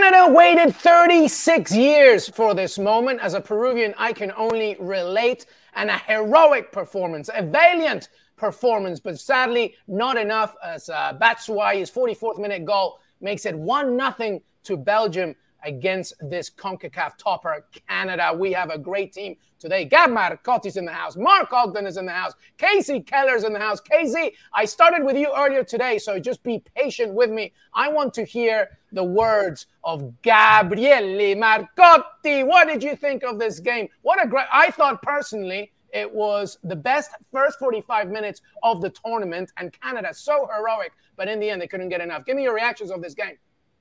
Canada waited 36 years for this moment. As a Peruvian, I can only relate. And a heroic performance, a valiant performance, but sadly not enough as Batshuayi's 44th minute goal makes it 1-0 to Belgium against this CONCACAF topper, Canada. We have a great team today. Gab Marcotti's in the house. Mark Ogden is in the house. Casey Keller's in the house. Casey, I started with you earlier today, so just be patient with me. I want to hear the words of Gabriele Marcotti. What did you think of this game? I thought personally it was the best first 45 minutes of the tournament, and Canada so heroic, but in the end they couldn't get enough. Give me your reactions of this game.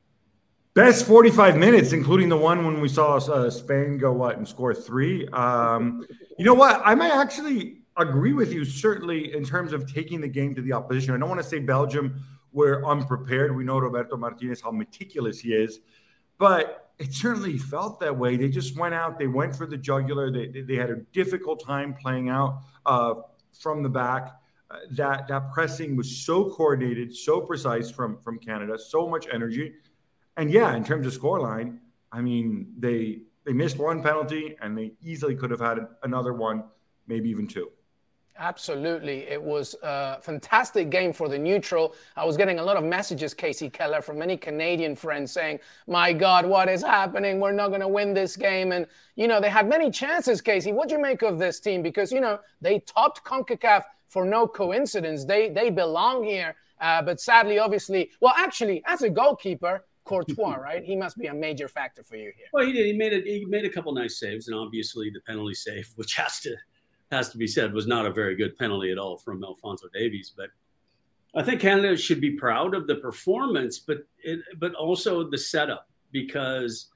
Best 45 minutes, including the one when we saw Spain go and score 3. You know what? I might actually agree with you, certainly, in terms of taking the game to the opposition. I don't want to say Belgium were unprepared. We know Roberto Martinez, how meticulous he is. But it certainly felt that way. They just went out. They went for the jugular. They had a difficult time playing out from the back. That pressing was so coordinated, so precise from Canada, so much energy. And yeah, in terms of scoreline, I mean, they missed one penalty and they easily could have had another one, maybe even 2. Absolutely. It was a fantastic game for the neutral. I was getting a lot of messages, Casey Keller, from many Canadian friends saying, my God, what is happening? We're not going to win this game. And, you know, they had many chances, Casey. What do you make of this team? Because, you know, they topped CONCACAF for no coincidence. They belong here. But sadly, obviously, well, actually, as a goalkeeper, Courtois, right? He must be a major factor for you here. Well, he did. He made a couple nice saves, and obviously the penalty save, which has to be said, was not a very good penalty at all from Alphonso Davies. But I think Canada should be proud of the performance, but also the setup, because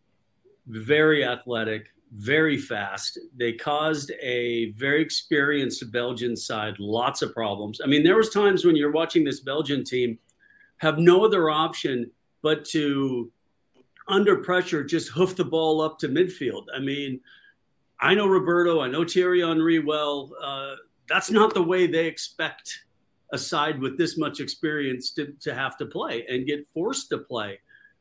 very athletic, very fast. They caused a very experienced Belgian side lots of problems. I mean, there was times when you're watching this Belgian team have no other option but to, under pressure, just hoof the ball up to midfield. I mean, I know Roberto, I know Thierry Henry well. That's not the way they expect a side with this much experience to have to play and get forced to play.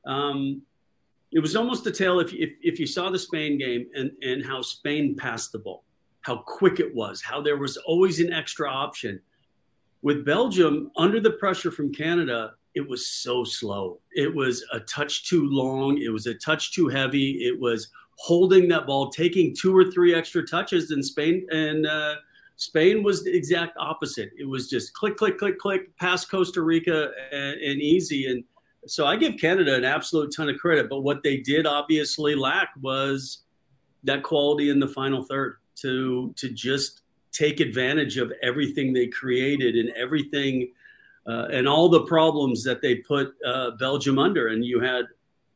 It was almost a tale if you saw the Spain game and how Spain passed the ball, how quick it was, how there was always an extra option. With Belgium, under the pressure from Canada, it was so slow. It was a touch too long. It was a touch too heavy. It was holding that ball, taking 2 or 3 extra touches in Spain. And Spain was the exact opposite. It was just click, click, click, click, past Costa Rica and easy. And so I give Canada an absolute ton of credit. But what they did obviously lack was that quality in the final third to just take advantage of everything they created and everything and all the problems that they put Belgium under. And you had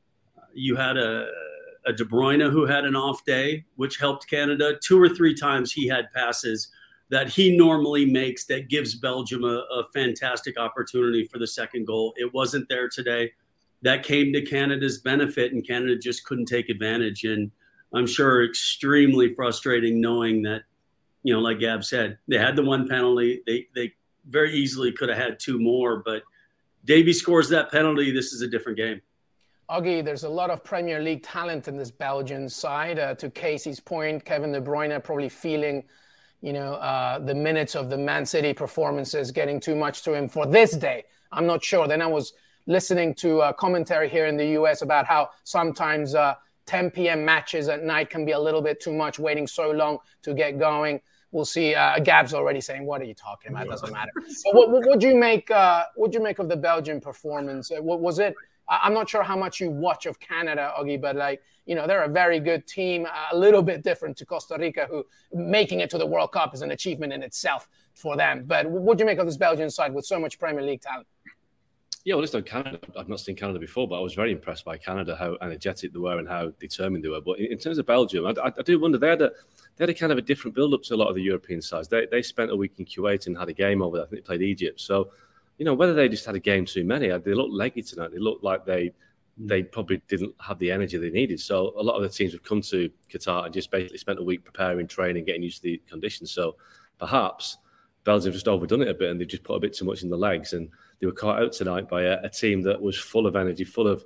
a De Bruyne who had an off day, which helped Canada. 2 or 3 times he had passes that he normally makes that gives Belgium a fantastic opportunity for the second goal. It wasn't there today. That came to Canada's benefit, and Canada just couldn't take advantage. And I'm sure extremely frustrating knowing that, you know, like Gab said, they had the 1 penalty. They very easily could have had 2 more, but Davies scores that penalty. This is a different game. Augie, there's a lot of Premier League talent in this Belgian side. To Casey's point, Kevin De Bruyne probably feeling, you know, the minutes of the Man City performances getting too much to him for this day. I'm not sure. Then I was listening to commentary here in the US about how sometimes 10 p.m. matches at night can be a little bit too much, waiting so long to get going. We'll see. Gab's already saying, "What are you talking about? It doesn't matter." But what do you make? What do you make of the Belgian performance? What was it? I'm not sure how much you watch of Canada, Augie, but like, you know, they're a very good team, a little bit different to Costa Rica, who making it to the World Cup is an achievement in itself for them. But what do you make of this Belgian side with so much Premier League talent? Yeah, well, listen, Canada, I've not seen Canada before, but I was very impressed by Canada, how energetic they were and how determined they were. But in terms of Belgium, I do wonder, they had a kind of a different build-up to a lot of the European sides. They spent a week in Kuwait and had a game over there. I think they played Egypt. So, you know, whether they just had a game too many, they looked leggy tonight. They looked like they probably didn't have the energy they needed. So a lot of the teams have come to Qatar and just basically spent a week preparing, training, getting used to the conditions. So perhaps Belgium just overdone it a bit and they just put a bit too much in the legs. And they were caught out tonight by a team that was full of energy, full of,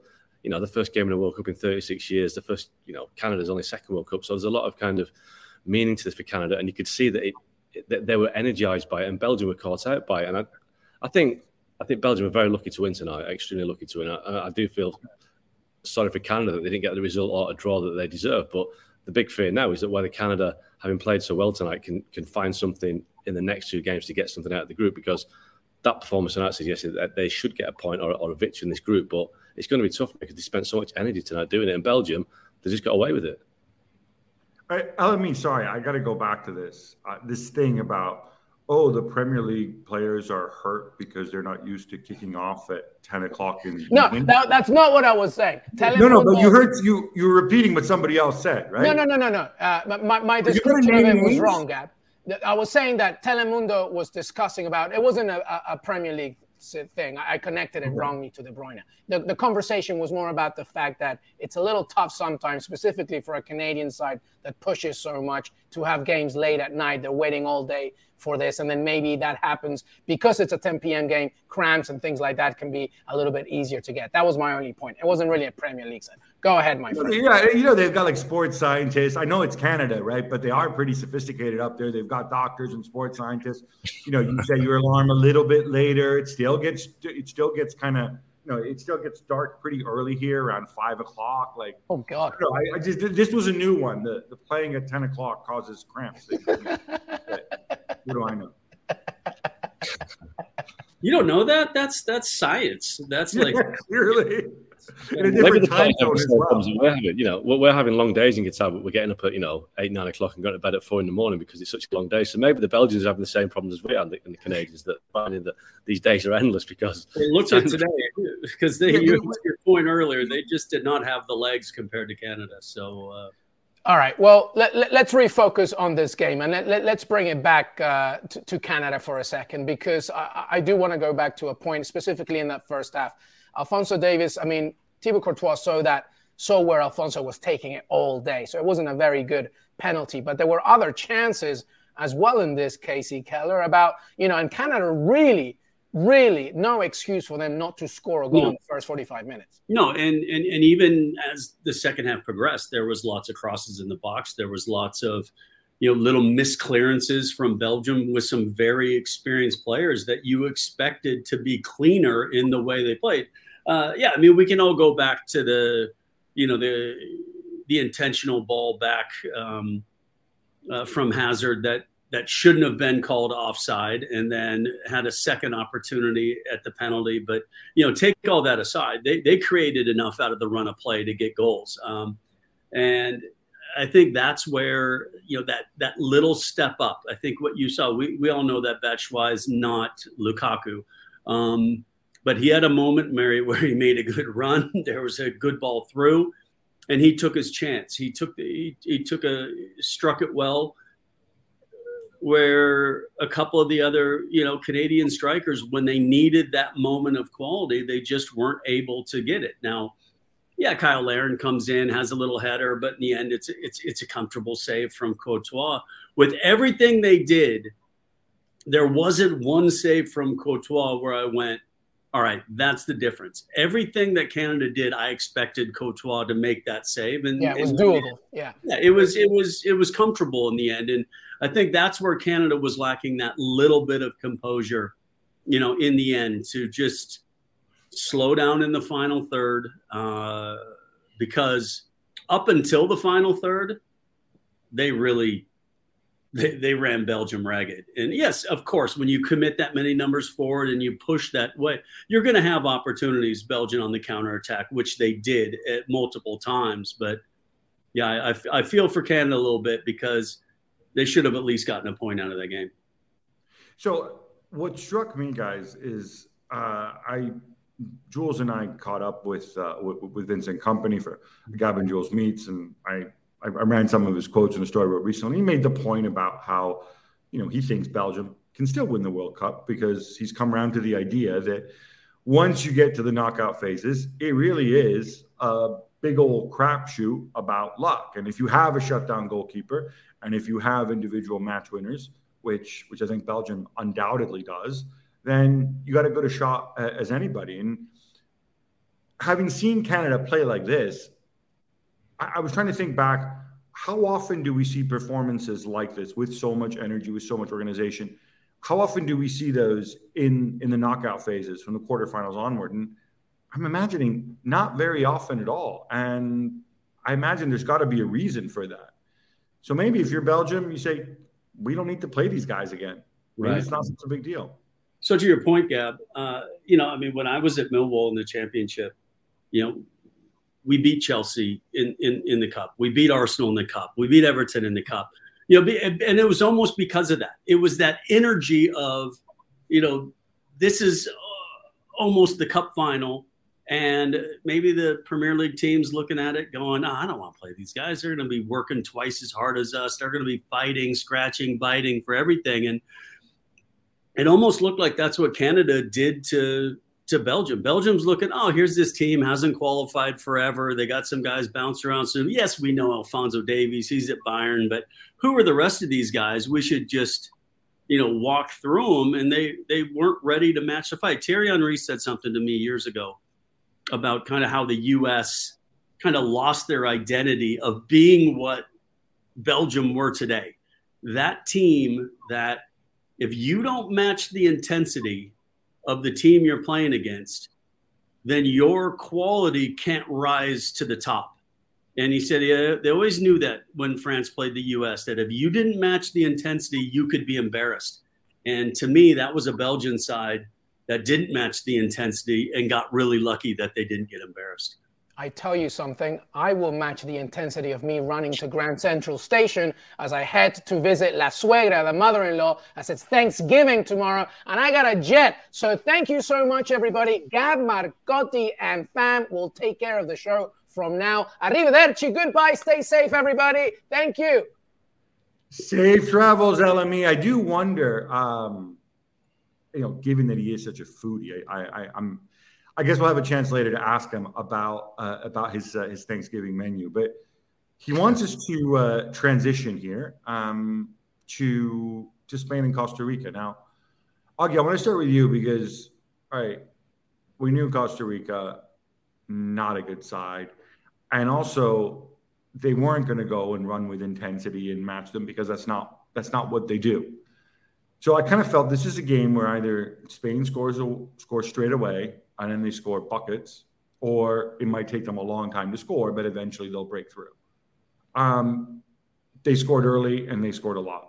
the first game in the World Cup in 36 years. The first, Canada's only second World Cup. So there's a lot of kind of meaning to this for Canada. And you could see that that they were energized by it, and Belgium were caught out by it. And I think Belgium were very lucky to win tonight, extremely lucky to win. I do feel sorry for Canada that they didn't get the result or a draw that they deserve. But the big fear now is that whether Canada, having played so well tonight, can find something in the next two games to get something out of the group, because that performance tonight suggested that they should get a point or a victory in this group. But it's going to be tough because they spent so much energy tonight doing it. In Belgium, they just got away with it. Sorry, I got to go back to this. This thing about, the Premier League players are hurt because they're not used to kicking off at 10 o'clock in the evening. No, that's not what I was saying. But you were repeating what somebody else said, right? No. My description of it was wrong, Gab. I was saying that Telemundo was discussing about, it wasn't a Premier League thing. I connected it wrongly to De Bruyne. The conversation was more about the fact that it's a little tough sometimes, specifically for a Canadian side that pushes so much, to have games late at night. They're waiting all day for this, and then maybe that happens because it's a 10 p.m. game. Cramps and things like that can be a little bit easier to get. That was my only point. It wasn't really a Premier League side. Go ahead, my friend. Yeah, they've got like sports scientists. I know it's Canada, right? But they are pretty sophisticated up there. They've got doctors and sports scientists. You set your alarm a little bit later. It still gets kind of, it still gets dark pretty early here around 5 o'clock. Like, oh God, I just, this was a new one. The playing at 10 o'clock causes cramps. What do I know? You don't know that? That's science. That's like clearly. In a Maybe different the time zone as well. We're having long days in Qatar, but we're getting up at 8, 9 o'clock and going to bed at 4 in the morning because it's such a long day. So maybe the Belgians are having the same problems as we are, and the Canadians, that finding that these days are endless because they looked at today because your point earlier, they just did not have the legs compared to Canada. So. All right. Well, let's refocus on this game, and let's bring it back to Canada for a second, because I do want to go back to a point specifically in that first half. Alphonso Davies, Thibaut Courtois saw where Alphonso was taking it all day. So it wasn't a very good penalty, but there were other chances as well in this, Casey Keller, about, and Canada really no excuse for them not to score a goal in the first 45 minutes. No, and even as the second half progressed, there was lots of crosses in the box. There was lots of, little misclearances from Belgium with some very experienced players that you expected to be cleaner in the way they played. We can all go back to the intentional ball back from Hazard that shouldn't have been called offside, and then had a second opportunity at the penalty. But, take all that aside, they created enough out of the run of play to get goals. And I think that's where, that little step up, I think what you saw, we all know that Batshuayi is not Lukaku. But he had a moment, Mary, where he made a good run. There was a good ball through, and he took his chance. He struck it well, where a couple of the other, Canadian strikers, when they needed that moment of quality, they just weren't able to get it. Now, Kyle Larin comes in, has a little header, but in the end, it's a comfortable save from Courtois. With everything they did, there wasn't one save from Courtois where I went, all right, that's the difference. Everything that Canada did, I expected Courtois to make that save, and it was doable. It was comfortable in the end, and I think that's where Canada was lacking that little bit of composure, in the end, to just slow down in the final third, because up until the final third, they ran Belgium ragged. And yes, of course, when you commit that many numbers forward and you push that way, you're going to have opportunities, Belgium, on the counterattack, which they did at multiple times. But I feel for Canada a little bit, because they should have at least gotten a point out of that game. So what struck me, guys, is Jules and I caught up with Vincent Kompany for Gavin Jules Meets, and I ran some of his quotes in a story I wrote recently. He made the point about how, he thinks Belgium can still win the World Cup, because he's come around to the idea that once you get to the knockout phases, it really is a big old crapshoot about luck. And if you have a shutdown goalkeeper, and if you have individual match winners, which I think Belgium undoubtedly does, then you got a good a shot as anybody. And having seen Canada play like this, I was trying to think back, how often do we see performances like this with so much energy, with so much organization? How often do we see those in the knockout phases from the quarterfinals onward? And I'm imagining not very often at all. And I imagine there's got to be a reason for that. So maybe if you're Belgium, you say, we don't need to play these guys again. Maybe It's not such a big deal. So to your point, Gab, when I was at Millwall in the championship, we beat Chelsea in the cup. We beat Arsenal in the cup. We beat Everton in the cup. And it was almost because of that. It was that energy of, this is almost the cup final. And maybe the Premier League team's looking at it going, I don't want to play these guys. They're going to be working twice as hard as us. They're going to be fighting, scratching, biting for everything. And it almost looked like that's what Canada did to Belgium. Belgium's looking, here's this team, hasn't qualified forever. They got some guys bounced around. So, yes, we know Alphonso Davies. He's at Bayern. But who are the rest of these guys? We should just, walk through them. And they weren't ready to match the fight. Thierry Henry said something to me years ago about kind of how the U.S. kind of lost their identity of being what Belgium were today. That team that if you don't match the intensity of the team you're playing against, then your quality can't rise to the top. And he said they always knew that when France played the U.S., that if you didn't match the intensity, you could be embarrassed. And to me, that was a Belgian side that didn't match the intensity and got really lucky that they didn't get embarrassed. I tell you something, I will match the intensity of me running to Grand Central Station as I head to visit La Suegra, the mother-in-law, as it's Thanksgiving tomorrow, and I got a jet. So thank you so much, everybody. Gab Marcotti and fam will take care of the show from now. Arrivederci, goodbye, stay safe, everybody. Thank you. Safe travels, LME. I do wonder, given that he is such a foodie, I guess we'll have a chance later to ask him about his Thanksgiving menu. But he wants us to transition here to Spain and Costa Rica. Now, Augie, I want to start with you because, all right, we knew Costa Rica, not a good side. And also, they weren't going to go and run with intensity and match them because that's not what they do. So I kind of felt this is a game where either Spain scores straight away and then they score buckets, or it might take them a long time to score, but eventually they'll break through. They scored early and they scored a lot.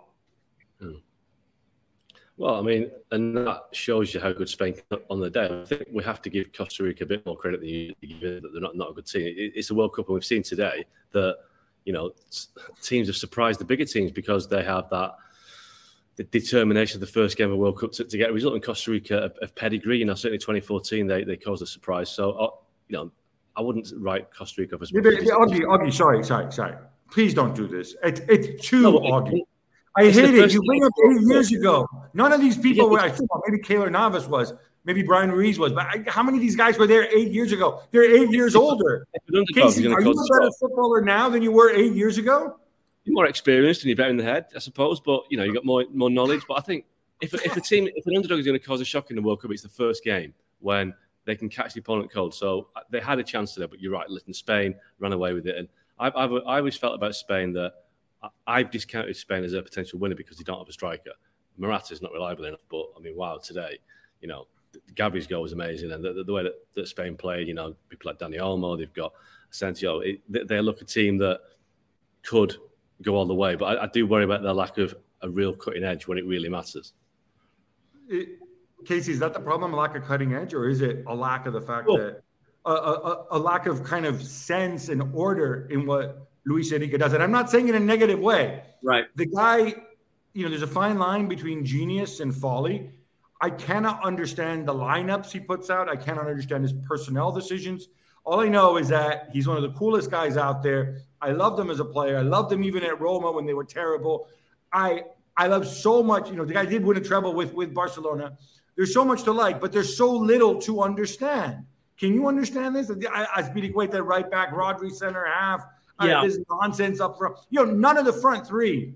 Well, I mean, and that shows you how good Spain on the day. I think we have to give Costa Rica a bit more credit than you give it, that they're not a good team. It's a World Cup, and we've seen today that, teams have surprised the bigger teams because they have the determination of the first game of the World Cup to get a result. In Costa Rica of pedigree, certainly 2014, they caused a surprise. So, I wouldn't write Costa Rica as Augie, sorry. Please don't do this. It's too Augie. I hate it. You bring up 8 years ago. None of these people were, I thought maybe Keylor Navas was, maybe Brian Ruiz was, but how many of these guys were there 8 years ago? They're 8 years older. Casey, are you a better footballer now than you were 8 years ago? You're more experienced and you're better in the head, I suppose, but you've got more knowledge. But I think if an underdog is going to cause a shock in the World Cup, it's the first game when they can catch the opponent cold. So they had a chance today, but you're right. Listen, Spain ran away with it, and I always felt about Spain that I've discounted Spain as a potential winner because they don't have a striker. Morata's not reliable enough, but I mean, wow, today, Gabri's goal was amazing, and the way that Spain played, people like Dani Olmo, they've got Asensio. They look a team that could go all the way, but I do worry about their lack of a real cutting edge when it really matters. Casey, is that the problem, a lack of cutting edge, or is it a lack of the fact that a lack of kind of sense and order in what Luis Enrique does? And I'm not saying in a negative way. Right. The guy, there's a fine line between genius and folly. I cannot understand the lineups he puts out. I cannot understand his personnel decisions. All I know is that he's one of the coolest guys out there. I loved him as a player. I loved him even at Roma when they were terrible. I love so much. The guy did win a treble with Barcelona. There's so much to like, but there's so little to understand. Can you understand this? Azpilicueta right back, Rodri center half. This nonsense up front. None of the front three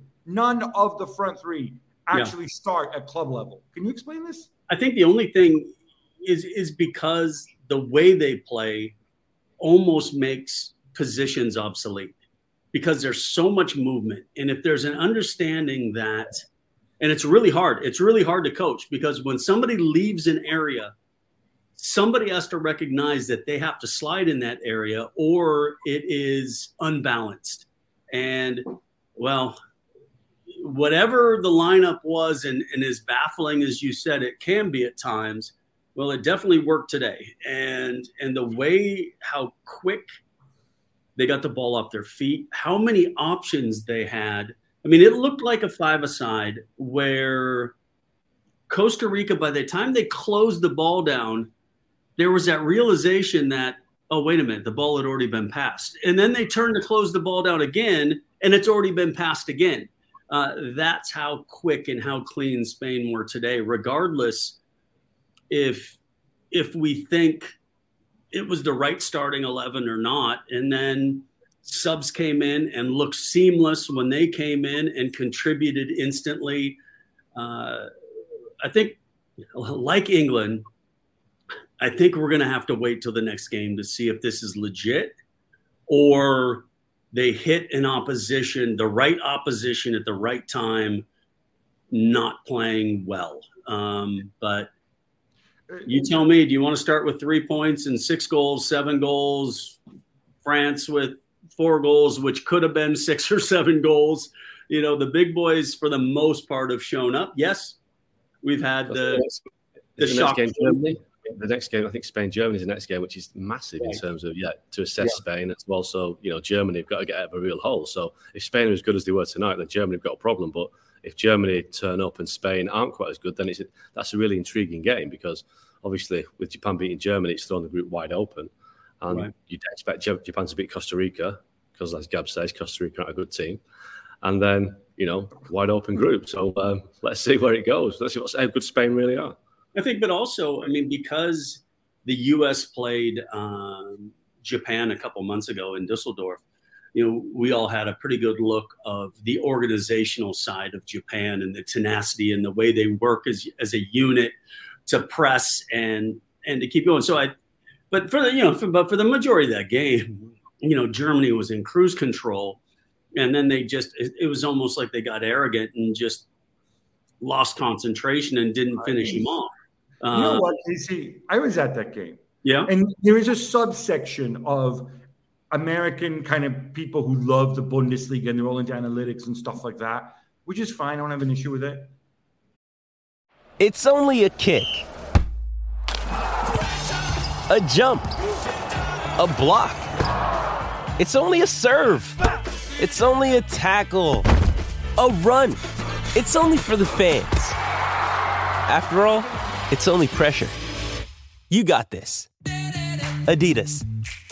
actually start at club level. Can you explain this? I think the only thing is because the way they play almost makes positions obsolete because there's so much movement. And if there's an understanding that, and it's really hard to coach, because when somebody leaves an area, somebody has to recognize that they have to slide in that area or it is unbalanced. And well, whatever the lineup was, and as baffling as you said it can be at times, well, it definitely worked today. And the way how quick they got the ball off their feet, how many options they had. I mean, it looked like a five-a-side where Costa Rica, by the time they closed the ball down, there was that realization that, oh, wait a minute, the ball had already been passed. And then they turned to close the ball down again, and it's already been passed again. That's how quick and how clean Spain were today, regardless if we think it was the right starting 11 or not. And then subs came in and looked seamless when they came in and contributed instantly. I think, like England, I think we're going to have to wait till the next game to see if this is legit or they hit an opposition, the right opposition at the right time, not playing well. But you tell me, do you want to start with 3 points and 6 goals, 7 goals, France with 4 goals, which could have been 6 or 7 goals? You know, the big boys for the most part have shown up. Yes, we've had the shock. The next game, I think Spain-Germany is the next game, which is massive in terms of, to assess Spain. It's also, Germany have got to get out of a real hole. So if Spain are as good as they were tonight, then Germany have got a problem. But if Germany turn up and Spain aren't quite as good, then that's a really intriguing game because obviously with Japan beating Germany, it's thrown the group wide open. And you'd expect Japan to beat Costa Rica because, as Gab says, Costa Rica aren't a good team. And then, wide open group. So let's see where it goes. Let's see how good Spain really are. I think, but also, I mean, because the U.S. played Japan a couple months ago in Dusseldorf, we all had a pretty good look of the organizational side of Japan and the tenacity and the way they work as a unit to press and to keep going. So but for the majority of that game, Germany was in cruise control, and then it was almost like they got arrogant and just lost concentration and didn't finish him off. You know what, Casey? I was at that game. Yeah. And there is a subsection of American kind of people who love the Bundesliga and they're all into analytics and stuff like that, which is fine. I don't have an issue with it. It's only a kick, a jump, a block. It's only a serve. It's only a tackle, a run. It's only for the fans. After all, it's only pressure. You got this. Adidas.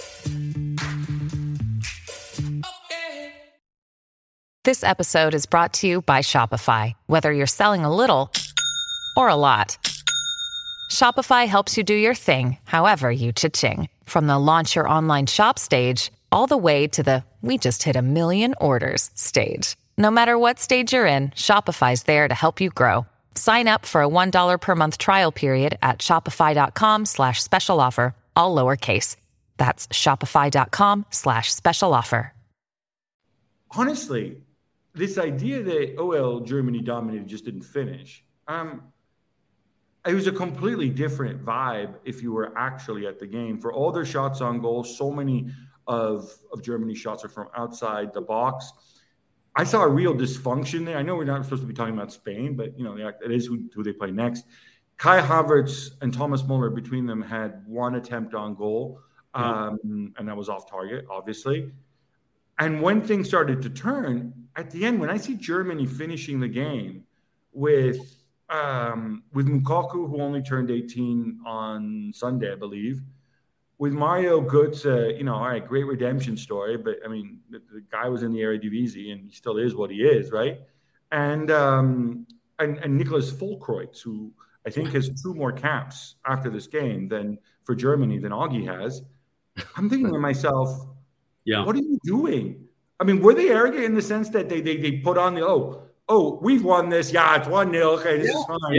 This episode is brought to you by Shopify. Whether you're selling a little or a lot, Shopify helps you do your thing, however you cha-ching. From the launch your online shop stage, all the way to the we just hit 1 million orders stage. No matter what stage you're in, Shopify's there to help you grow. Sign up for a $1 per month trial period at shopify.com/special offer, all lowercase. That's shopify.com/special offer. Honestly, this idea that, Germany dominated, just didn't finish. It was a completely different vibe if you were actually at the game. For all their shots on goal, so many of Germany's shots are from outside the box. I saw a real dysfunction there. I know we're not supposed to be talking about Spain, but it is who they play next. Kai Havertz and Thomas Muller, between them, had 1 attempt on goal, and that was off target, obviously. And when things started to turn, at the end, when I see Germany finishing the game with Lukaku, who only turned 18 on Sunday, I believe, with Mario Götze, all right, great redemption story, but I mean, the guy was in the Eredivisie and he still is what he is, right? And Nicholas Füllkrug, who I think has 2 more caps after this game for Germany than Augie has. I'm thinking to myself, what are you doing? I mean, were they arrogant in the sense that they put on the we've won this, it's 1-0, okay, this is fine.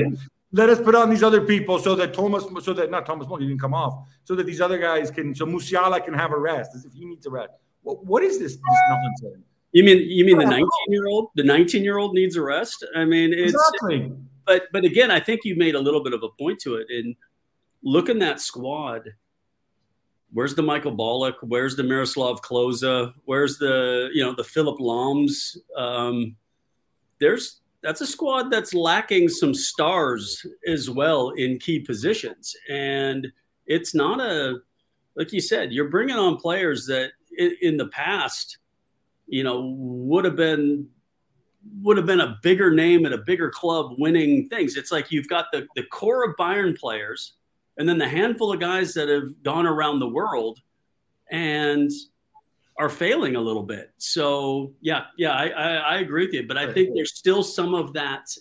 let us put on these other people so that not Thomas Muller, he didn't come off, so that these other guys so Musiala can have a rest as if he needs a rest. What is this nonsense? You mean the 19-year-old? The 19-year-old needs a rest? I mean, it's exactly. But again, I think you made a little bit of a point to it. And look in that squad. Where's the Michael Ballack? Where's the Miroslav Klose? Where's the Philip Lahms? That's a squad that's lacking some stars as well in key positions. And it's not like you said, you're bringing on players that in the past, would have been a bigger name at a bigger club winning things. It's like you've got the core of Bayern players and then the handful of guys that have gone around the world and are failing a little bit. So I agree with you, but I think there's still some of that.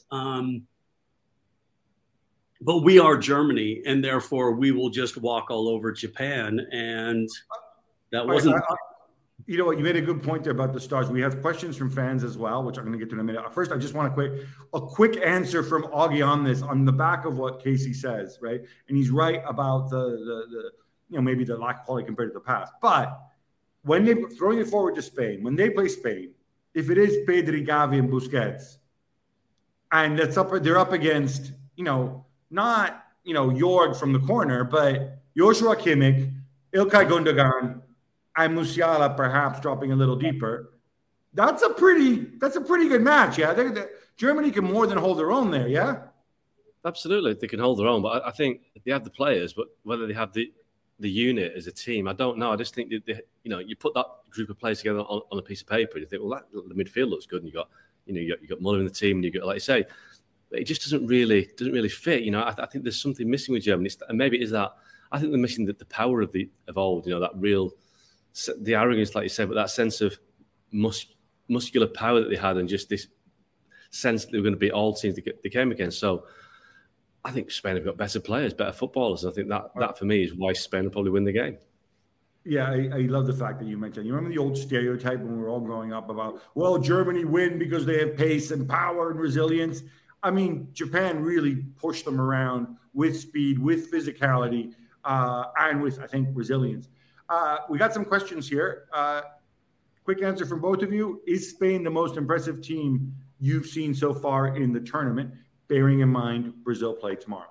But we are Germany, and therefore we will just walk all over Japan. And that wasn't. You know what? You made a good point there about the stars. We have questions from fans as well, which I'm going to get to in a minute. First, I just want a quick answer from Augie on this, on the back of what Casey says, right? And he's right about the maybe the lack of quality compared to the past. But when they throwing it forward to Spain, when they play Spain, if it is Pedri, Gavi, and Busquets, and they're up against not Jorg from the corner, but Joshua Kimmich, Ilkay Gundogan, and Musiala perhaps dropping a little deeper. That's a pretty good match. Yeah, Germany can more than hold their own there. Yeah, absolutely, they can hold their own. But I think they have the players, but whether they have the unit as a team, I don't know. I just think that you put that group of players together on a piece of paper, and you think, well, the midfield looks good, and you got Muller in the team, and you got, like you say, but it just doesn't really fit. I think there's something missing with Germany, and maybe it is that I think they're missing the power of old. That real. The arrogance, like you said, but that sense of muscular power that they had, and just this sense that they were going to beat all teams they came against. So I think Spain have got better players, better footballers. I think that for me is why Spain will probably win the game. Yeah, I love the fact that you mentioned. You remember the old stereotype when we were all growing up about, well, Germany win because they have pace and power and resilience. I mean, Japan really pushed them around with speed, with physicality, and with, I think, resilience. We got some questions here. Quick answer from both of you. Is Spain the most impressive team you've seen so far in the tournament, bearing in mind Brazil play tomorrow?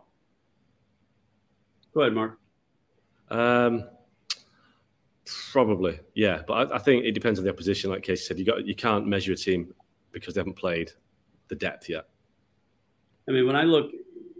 Go ahead, Mark. Probably, yeah. But I think it depends on the opposition. Like Casey said, you can't measure a team because they haven't played the depth yet. I mean, when I look,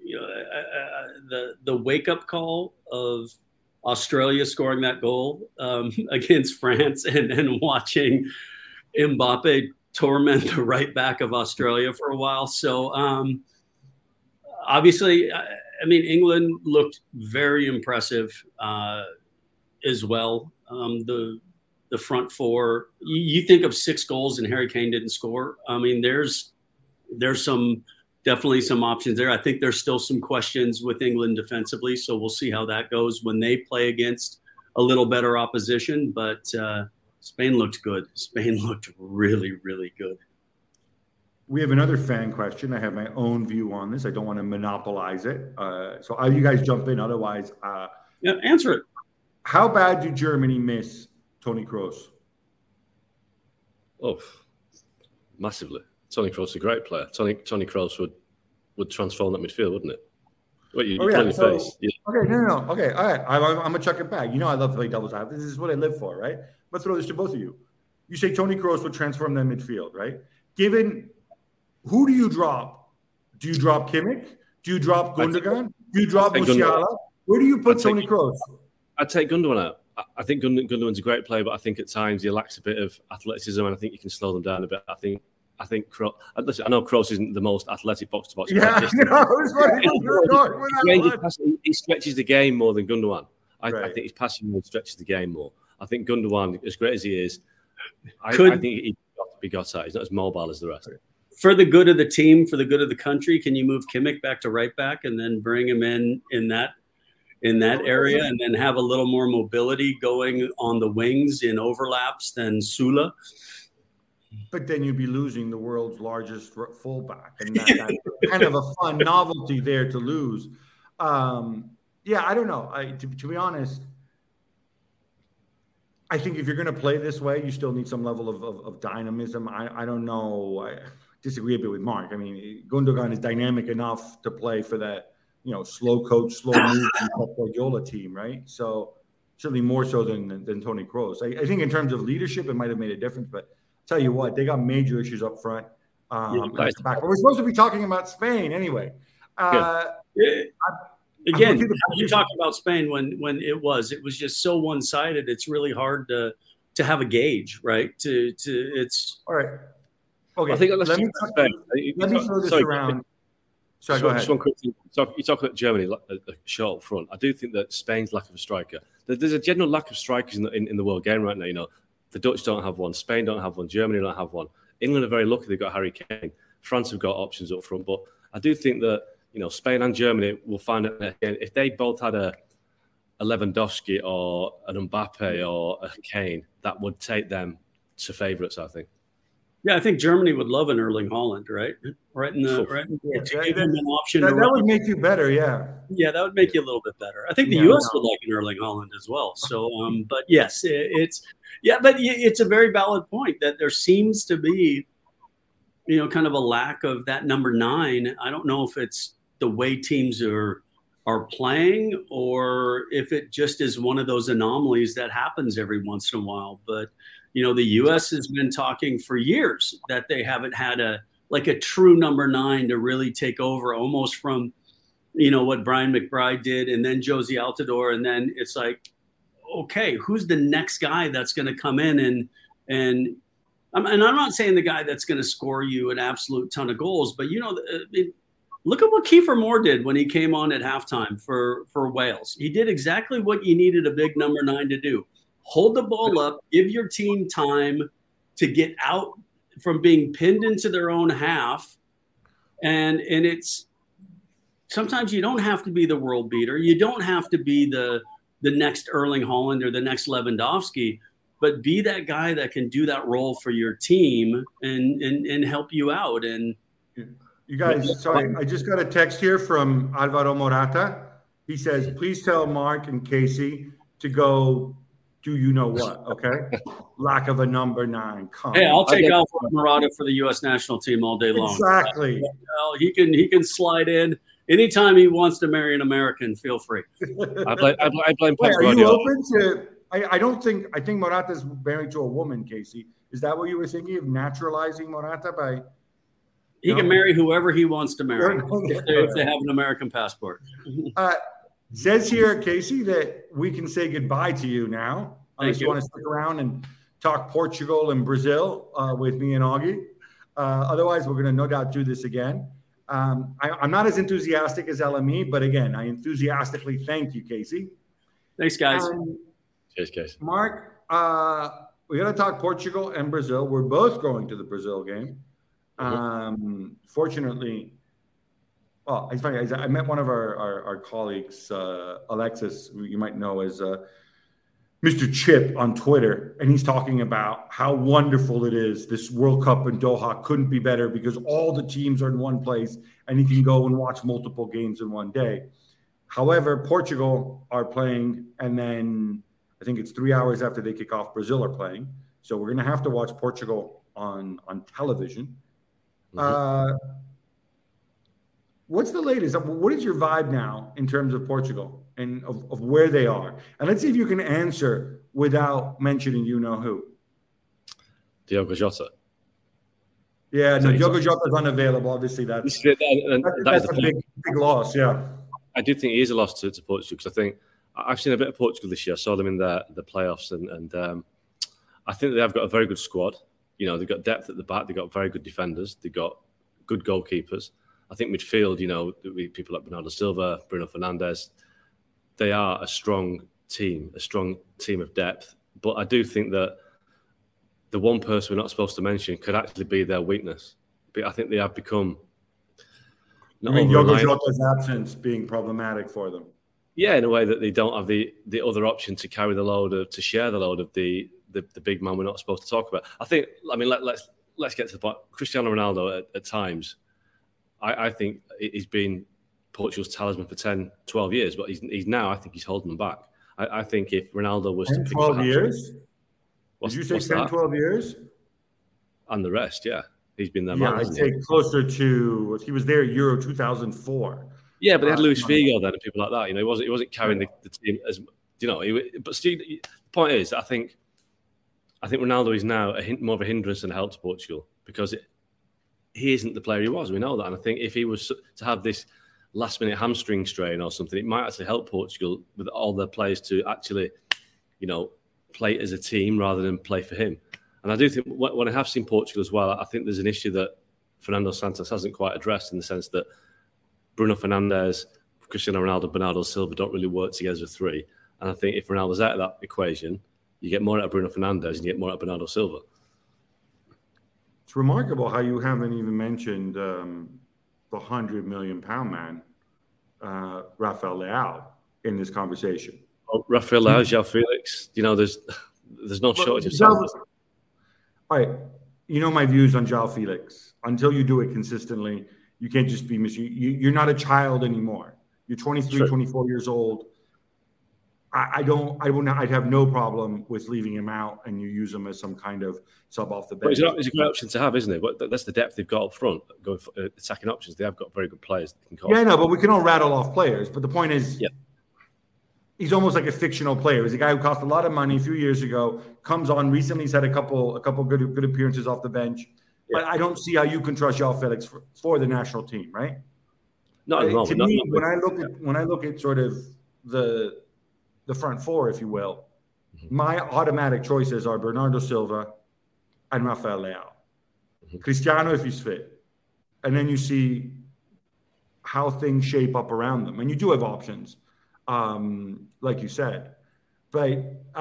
the wake-up call of Australia scoring that goal against France and watching Mbappe torment the right back of Australia for a while. So obviously, I mean, England looked very impressive as well. The front four, you think of 6 goals and Harry Kane didn't score. I mean, there's definitely some options there. I think there's still some questions with England defensively, so we'll see how that goes when they play against a little better opposition. But Spain looked good. Spain looked really, really good. We have another fan question. I have my own view on this. I don't want to monopolize it. So you guys jump in. Otherwise, answer it. How bad do Germany miss Toni Kroos? Oh, massively. Toni Kroos is a great player. Toni Kroos would transform that midfield, wouldn't it? What you put in your face? Yeah. Okay, no. Okay, all right. I'm gonna chuck it back. I love to play devil's advocate. This is what I live for, right? Let's throw this to both of you. You say Toni Kroos would transform that midfield, right? Given who do you drop? Do you drop Kimmich? Do you drop Gundogan? Do you drop Musiala? Where do you put Toni Kroos? I'd take Gundogan out. I think Gundogan's a great player, but I think at times he lacks a bit of athleticism, and I think you can slow them down a bit. I think listen, I know Kroos isn't the most athletic box-to-box player. He stretches the game more than Gundogan. I think his passing more stretches the game more. I think Gundogan, as great as he is, I think he's got to be got at. He's not as mobile as the rest. For the good of the team, for the good of the country, can you move Kimmich back to right back and then bring him in that area and then have a little more mobility going on the wings in overlaps than Sula? but then you'd be losing the world's largest fullback, and that's kind of a fun novelty there to lose. Yeah, I don't know. To be honest, I think if you're going to play this way, you still need some level of dynamism. I don't know. I disagree a bit with Mark. I mean, Gundogan is dynamic enough to play for that, slow coach, slow move Guardiola team, right? So certainly more so than Toni Kroos. I think in terms of leadership, it might have made a difference, but I'll tell you what, they got major issues up front. Back. But we're supposed to be talking about Spain anyway. Again, you talk about Spain when it was just so one-sided. It's really hard to have a gauge, right? It's all right. Okay, I think let me throw this around. Sorry, go ahead. Just one quick thing. You talk about Germany, short up front. I do think that Spain's lack of a striker. There's a general lack of strikers in the world game right now. The Dutch don't have one, Spain don't have one, Germany don't have one. England are very lucky they've got Harry Kane. France have got options up front, but I do think that Spain and Germany will find it if they both had a Lewandowski or an Mbappe or a Kane, that would take them to favourites, I think. Yeah, I think Germany would love an Erling Haaland, right? Give them an option. That would make you better, yeah. Yeah, that would make you a little bit better. I think the U.S. would like an Erling Haaland as well. So, but yes, it's a very valid point that there seems to be, kind of a lack of that number 9. I don't know if it's the way teams are playing or if it just is one of those anomalies that happens every once in a while. But the U.S. has been talking for years that they haven't had a true number 9 to really take over, almost from, what Brian McBride did and then Josie Altidore. And then it's like, okay, who's the next guy that's going to come in and I'm not saying the guy that's going to score you an absolute ton of goals, but look at what Kiefer Moore did when he came on at halftime for Wales. He did exactly what you needed a big number 9 to do. Hold the ball up, give your team time to get out from being pinned into their own half. And it's sometimes you don't have to be the world beater. You don't have to be the next Erling Haaland or the next Lewandowski, but be that guy that can do that role for your team and help you out. And you guys, sorry, I just got a text here from Alvaro Morata. He says, please tell Mark and Casey to go do you know what, okay? Lack of a number 9. Hey, I'll take Alvaro Morata for the U.S. national team all day long. Exactly. He can slide in. Anytime he wants to marry an American, feel free. I blame Pep Guardiola. Are you open to I think Morata's married to a woman, Casey. Is that what you were thinking of, naturalizing Morata by He can marry whoever he wants to marry if they have an American passport. Says here, Casey, that we can say goodbye to you now. Unless you want to stick around and talk Portugal and Brazil with me and Augie. Otherwise, we're going to no doubt do this again. I'm not as enthusiastic as LME, but again, I enthusiastically thank you, Casey. Thanks, guys. Cheers, Casey. Mark, we're going to talk Portugal and Brazil. We're both going to the Brazil game. Fortunately, well, it's funny. I met one of our colleagues, Alexis, who you might know as Mr. Chip on Twitter, and he's talking about how wonderful it is. This World Cup in Doha couldn't be better because all the teams are in one place and you can go and watch multiple games in one day. However, Portugal are playing, and then I think it's 3 hours after they kick off, Brazil are playing. So we're going to have to watch Portugal on television. What's the latest? What is your vibe now in terms of Portugal and of where they are? And let's see if you can answer without mentioning who. Diogo Jota. Yeah, no, Diogo Jota is unavailable. Obviously, that's a big loss, yeah. I do think he is a loss to Portugal because I think I've seen a bit of Portugal this year. I saw them in the playoffs, and I think they have got a very good squad. They've got depth at the back. They've got very good defenders. They've got good goalkeepers. I think midfield, people like Bernardo Silva, Bruno Fernandes, they are a strong team of depth. But I do think that the one person we're not supposed to mention could actually be their weakness. But I think they have become... Diogo Jota's absence being problematic for them. Yeah, in a way that they don't have the other option to carry the load to share the load of the big man we're not supposed to talk about. I think, let's let's get to the point. Cristiano Ronaldo at times, I think he's been Portugal's talisman for 10, 12 years, but he's now, I think he's holding them back. I think if Ronaldo was 10, to 12 years? Did you say 10, 12 years? And the rest, yeah. He's been there. Yeah, I'd say closer to, he was there Euro 2004. Yeah, but they had Luis Figo then and people like that. He wasn't carrying the team as, but Steve, the point is, I think Ronaldo is now more of a hindrance than a help to Portugal because he isn't the player he was. We know that. And I think if he was to have this last-minute hamstring strain or something, it might actually help Portugal with all their players to actually, play as a team rather than play for him. And I do think when I have seen Portugal as well, I think there's an issue that Fernando Santos hasn't quite addressed in the sense that Bruno Fernandes, Cristiano Ronaldo, Bernardo Silva don't really work together as a three. And I think if Ronaldo's out of that equation, you get more out of Bruno Fernandes and you get more out of Bernardo Silva. It's remarkable how you haven't even mentioned the £100 million man, Rafael Leao, in this conversation. Oh, Rafael Leao, João Felix, there's no shortage of salaries. All right, my views on João Felix. Until you do it consistently, you can't just be you're not a child anymore. You're 23, 24 years old. I'd have no problem with leaving him out and you use him as some kind of sub off the bench. But it's a great option to have, isn't it? But that's the depth they've got up front. Going for attacking options, they have got very good players that can call. Yeah, no, but we can all rattle off players. But the point is, he's almost like a fictional player. He's a guy who cost a lot of money a few years ago, comes on recently. He's had a couple good appearances off the bench. Yeah. But I don't see how you can trust João Felix for the national team, right? Not at the moment. To me, when I look at sort of the front four, if you will, my automatic choices are Bernardo Silva and Rafael Leao. Cristiano, if he's fit. And then you see how things shape up around them. And you do have options, like you said. But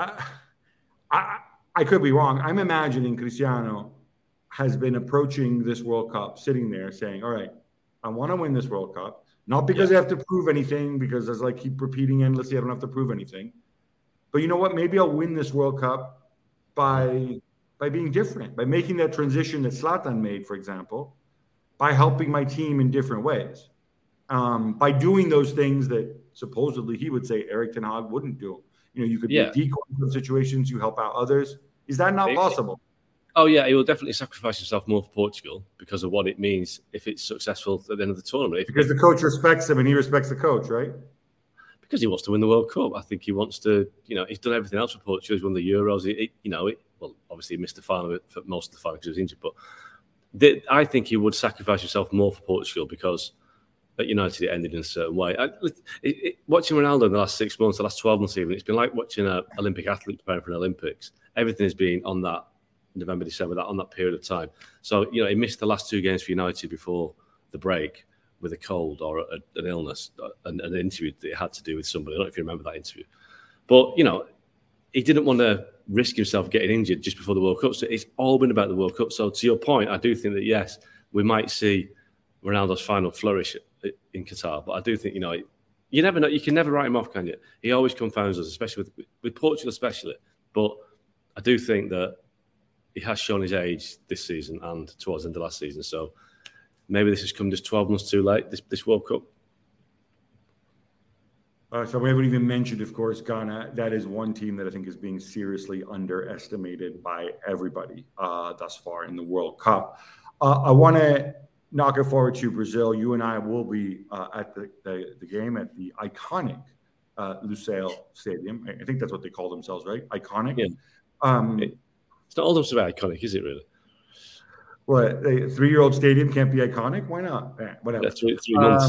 I could be wrong. I'm imagining Cristiano has been approaching this World Cup, sitting there saying, all right, I want to win this World Cup. Not because I have to prove anything, because as I keep repeating endlessly, I don't have to prove anything. But you know what? Maybe I'll win this World Cup by being different, by making that transition that Zlatan made, for example, by helping my team in different ways, by doing those things that supposedly he would say Erik ten Hag wouldn't do. You could be a decoy in situations, you help out others. Is that not possible? Oh, yeah, he will definitely sacrifice himself more for Portugal because of what it means if it's successful at the end of the tournament. Because the coach respects him and he respects the coach, right? Because he wants to win the World Cup. I think he wants to, he's done everything else for Portugal. He's won the Euros. Well, obviously he missed the final for most of the final because he was injured. But I think he would sacrifice himself more for Portugal because at United it ended in a certain way. Watching Ronaldo in the last 6 months, the last 12 months even, it's been like watching an Olympic athlete preparing for an Olympics. Everything has been on that November, December, on that period of time. So, he missed the last 2 games for United before the break with a cold or an illness, an interview that he had to do with somebody. I don't know if you remember that interview. But, he didn't want to risk himself getting injured just before the World Cup. So it's all been about the World Cup. So to your point, I do think that, yes, we might see Ronaldo's final flourish in Qatar. But I do think, you never know. You can never write him off, can you? He always confounds us, especially with Portugal especially. But I do think that he has shown his age this season and towards the end of last season. So maybe this has come just 12 months too late, this World Cup. So we haven't even mentioned, of course, Ghana. That is one team that I think is being seriously underestimated by everybody thus far in the World Cup. I want to knock it forward to Brazil. You and I will be at the game at the iconic Lusail Stadium. I think that's what they call themselves, right? Iconic. Yeah. It's not all so iconic, is it really? What, a 3-year-old stadium can't be iconic? Why not? Whatever. That's 3 months.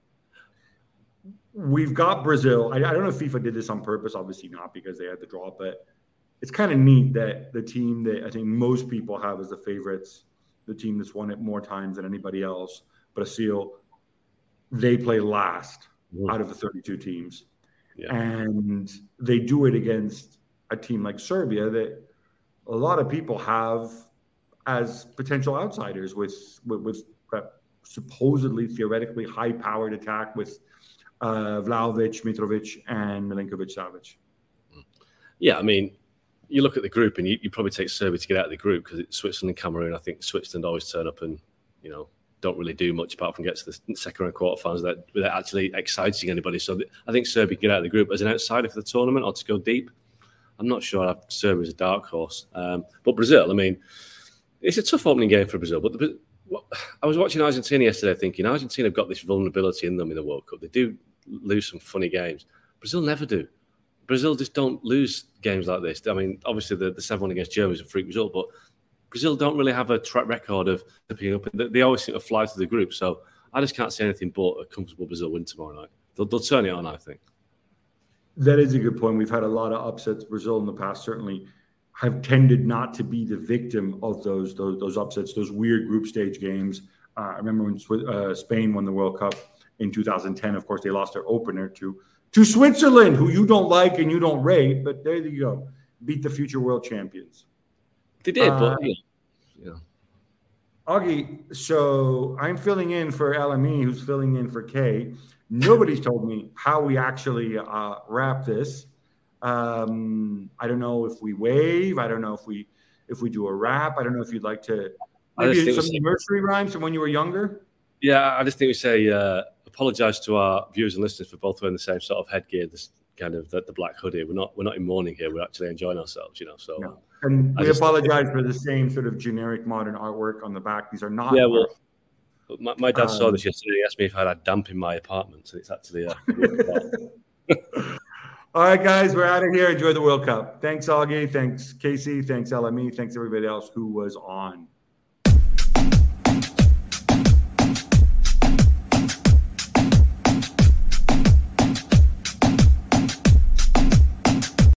We've got Brazil. I don't know if FIFA did this on purpose. Obviously not, because they had the draw. But it's kind of neat that the team that I think most people have as the favorites, the team that's won it more times than anybody else, Brazil, they play last out of the 32 teams. Yeah. And they do it against a team like Serbia that a lot of people have as potential outsiders with supposedly, theoretically high-powered attack with Vlahovic, Mitrovic, and Milinkovic-Savic. Yeah, I mean, you look at the group and you probably take Serbia to get out of the group because it's Switzerland and Cameroon. I think Switzerland always turn up and, don't really do much apart from get to the second round quarterfinals without actually exciting anybody. So I think Serbia can get out of the group as an outsider for the tournament or to go deep. I'm not sure I'd have Serbia as a dark horse. But Brazil, I mean, it's a tough opening game for Brazil. But I was watching Argentina yesterday thinking Argentina have got this vulnerability in them in the World Cup. They do lose some funny games. Brazil never do. Brazil just don't lose games like this. I mean, obviously the 7-1 against Germany is a freak result, but Brazil don't really have a track record of picking up. They always seem to fly through the group. So I just can't see anything but a comfortable Brazil win tomorrow night. They'll turn it on, I think. That is a good point. We've had a lot of upsets. Brazil in the past certainly have tended not to be the victim of those upsets, those weird group stage games. I remember when Spain won the World Cup in 2010. Of course, they lost their opener to Switzerland, who you don't like and you don't rate. But there you go. Beat the future world champions. They did, but Augie, so I'm filling in for LME, who's filling in for Kay. Nobody's told me how we actually wrap this. I don't know if we wave. I don't know if we do a rap. I don't know if you'd like to maybe some nursery rhymes from when you were younger. Yeah, I just think we say apologize to our viewers and listeners for both wearing the same sort of headgear. This kind of the black hoodie. We're not in mourning here. We're actually enjoying ourselves, So. No. And we apologize for the same sort of generic modern artwork on the back. These are not. Yeah, well, my dad saw this yesterday. He asked me if I had damp in my apartment. So it's actually. All right, guys, we're out of here. Enjoy the World Cup. Thanks, Augie. Thanks, Casey. Thanks, LME. Thanks, everybody else who was on.